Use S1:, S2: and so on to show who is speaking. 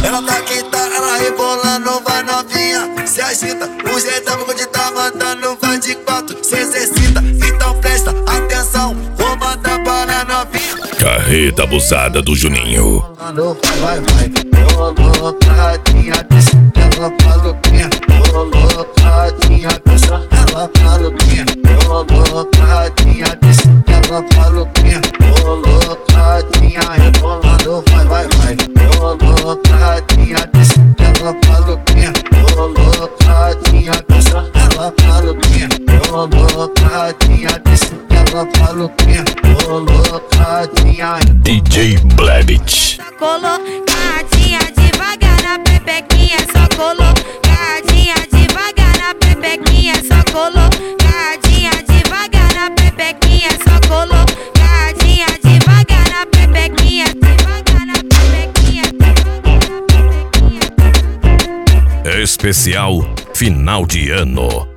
S1: Ela tá quinta, ela rebolando, vai novinha, se agita. O jeitão que tá mandando, vai de 4, se exercita. Então presta atenção, vou mandar para novinha.
S2: Carreta abusada do Juninho.
S1: Vai, loucadinha, deixa ela maluquinha. Loucadinha, deixa ela maluquinha. Loucadinha, deixa ela maluquinha. Loucadinha, rebolando, vai. Loucadinha, deixa ela maluquinha. Loucadinha, deixa ela maluquinha. Loucadinha, deixa ela maluquinha. Loucadinha.
S2: DJ Blebit.
S3: Colocadinha devagar na pepequinha, só colocadinha devagar na pepequinha, só colocadinha devagar na pepequinha, só colocadinha devagar na pepequinha, devagar na pepequinha,
S2: Especial final de ano.